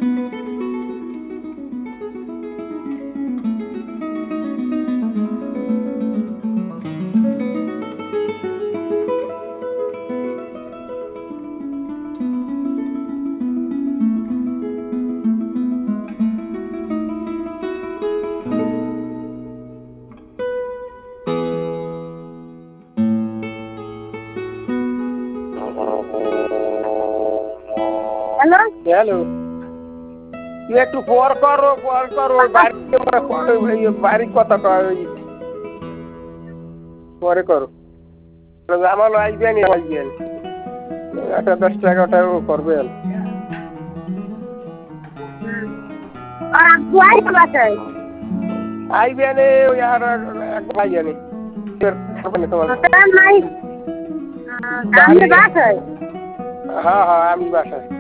Hello hello, তুই একটু পর করো বাড়ির কথা কয় পরে করো। আমার আসবেন 10 টাকাটা করবে। আর আব্বু আইছে বাসায়? আইবেন ওই আর ভাই জানি তোমার নাই। আপনি বাসায়? হ্যাঁ হ্যাঁ, আমি বাসায়।